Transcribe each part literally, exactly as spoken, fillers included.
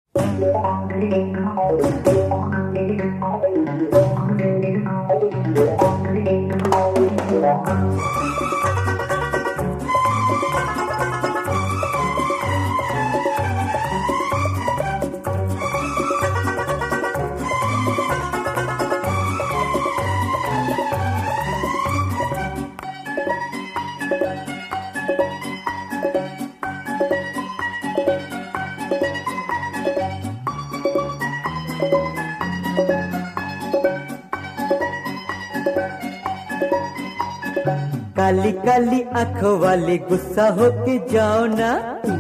काली काली आंखों वाले गुस्सा होके जाओ ना,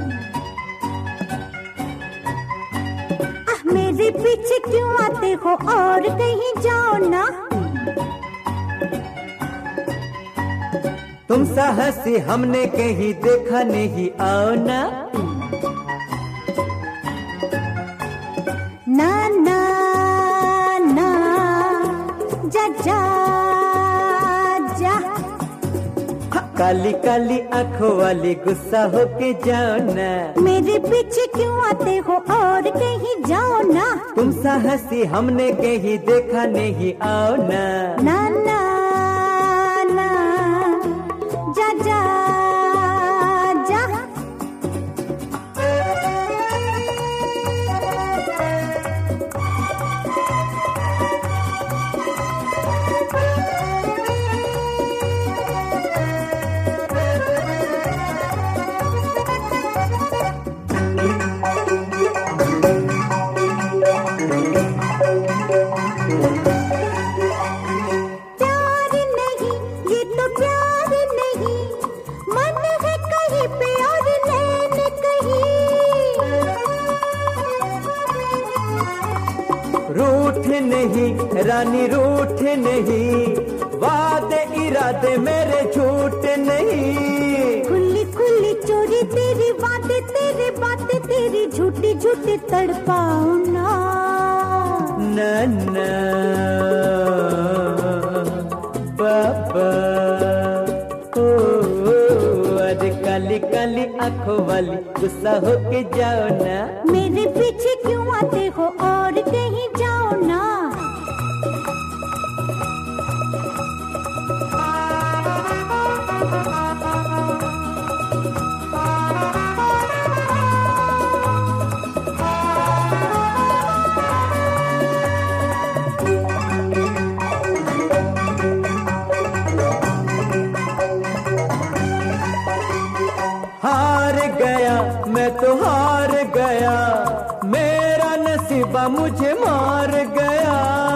मेरे पीछे क्यों आते हो और कहीं जाओ ना। तुम साहसी हमने कहीं देखा नहीं, आओ ना। ना ना ना जा जा जा। काली काली आंखों वाली गुस्सा होके जाओ ना, मेरे पीछे क्यों आते हो और कहीं जाओ ना। तुम साहसी हमने कहीं देखा नहीं, आओ ना। ना ना ना जा जा जा। रूठ नहीं रानी रूठ नहीं, वादे इरादे मेरे झूठ नहीं। खुली खुली चोरी तेरी बातें तेरी बातें तेरी झूठी झूठी तड़पाओ ना। ना ना बाबा ओ, अरे काली काली आंखों वाली गुस्सा होके जाओ ना, मेरे पीछे क्यों आते हो और कहीं जाओ ना। हार गया मैं तो हार गया, मेरा नसीबा मुझे मार गया।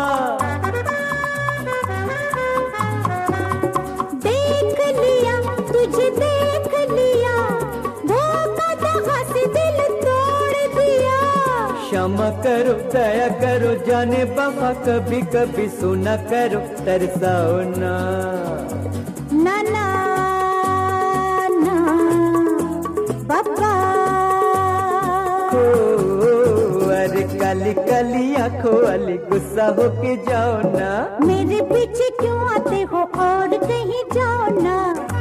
देख लिया तुझे देख लिया, धोखा से दिल तोड़ दिया। क्षमा करो दया करो जाने बाबा, कभी कभी सुना करो तरसाओ ना। ना ना ना बाबा ओ, अरे काली काली आंखों वाली गुस्सा होके जाओ ना, मेरे पीछे क्यों आते हो और कहीं जाओ ना।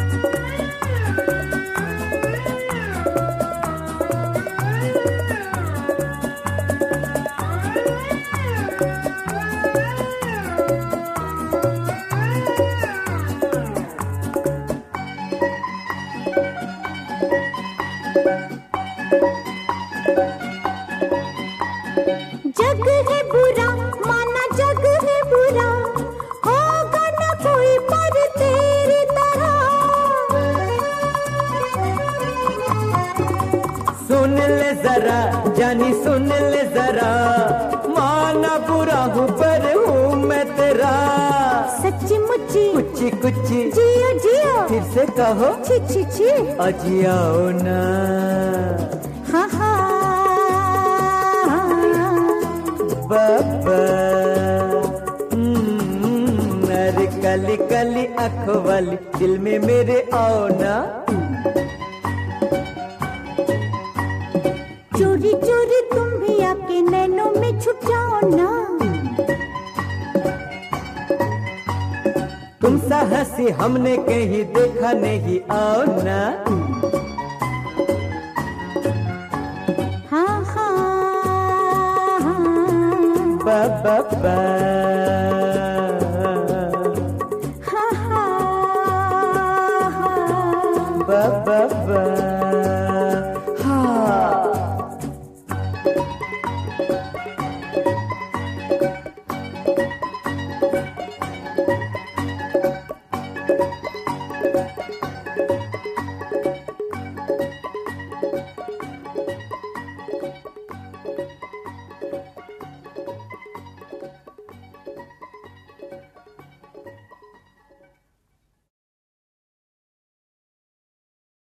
जग है बुरा माना जग है बुरा, होगा ना कोई पर तेरी तरह। सुन ले जरा जानी सुन ले जरा, माना बुरा हूँ पर हूँ मैं तेरा। सच्ची मुच्ची कुच्ची कुच्ची जियो जियो, फिर से कहो छी छी छी। अजियाओ ना। हाँ हाँ बाबा हम्म, अरे काली काली आंखों वाली दिल में मेरे आओ ना। चोरी चोरी तुम भी आके नैनों में छुप जाओ ना। तुम साहसी हमने कहीं देखा नहीं, आओ ना। हाँ हाँ बा बा बा हा हा हा बा बा बा